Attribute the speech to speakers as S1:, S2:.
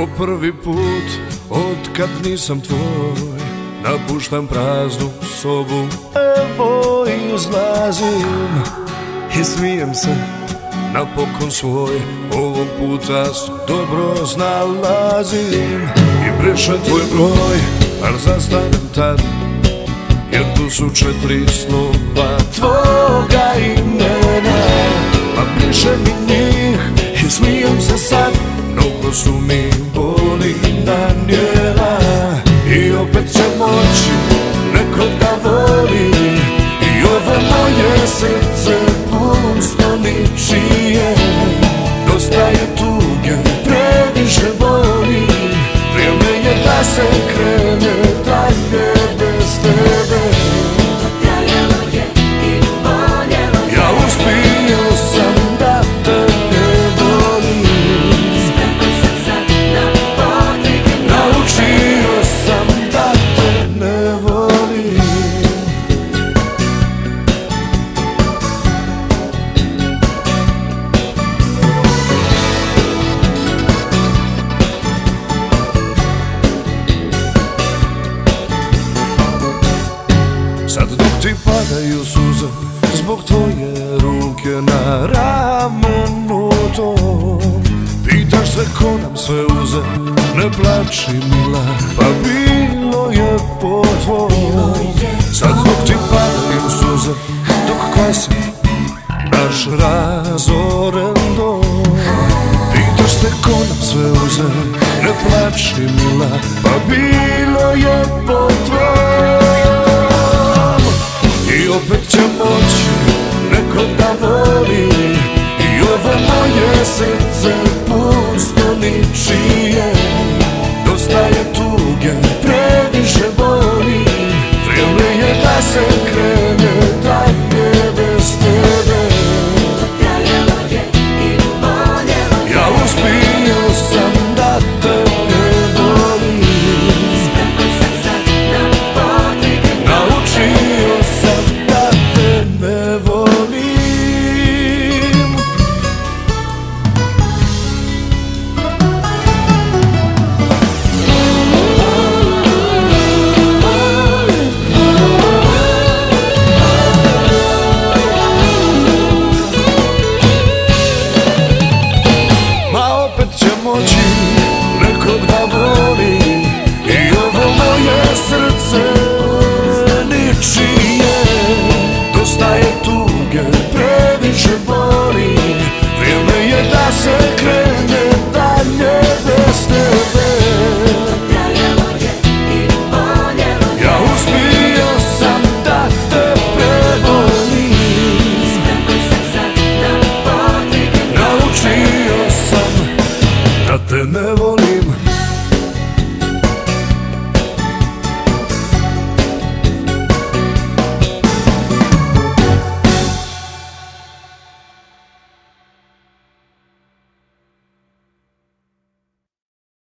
S1: Po prvi put od kad nisam tvoj, napuštam praznu sobu. Evo izlazim i smijem se napokon svoj. Ovog puta dobro snalazim i brišem tvoj broj, al zastanem tad, jer tu su 4 slova tvoga imena. Pa brišem i njih i smijem se sad, mnogo su mi boli nanijela. I opet će moći nekog da voli, i ovo moje srce pusto ničije. Dosta je tuge, previše boli, vrijeme je da se krene dalje bez tebe.
S2: Trajalo je i boljelo je,
S1: Ja uspio sam da te ne volim.
S2: spreman sam sad na podvige nove.
S1: Naučio sam da te ne volim. Sad dok ti padaju suze zbog tvoje ruke na ramenu tom, pitaš se ko nam sve uze, ne plači mila, pa bilo je po tvom. Sad dok ti padaju suze, dok kvasi naš razoren dom, pitaš se ko nam sve uze, ne plači mila, pa bilo je po tvom. I opet će moći nekog da voli, i ovo moje srce pusto ničije. Dosta je tuge, previše boli, vrijeme je da se krene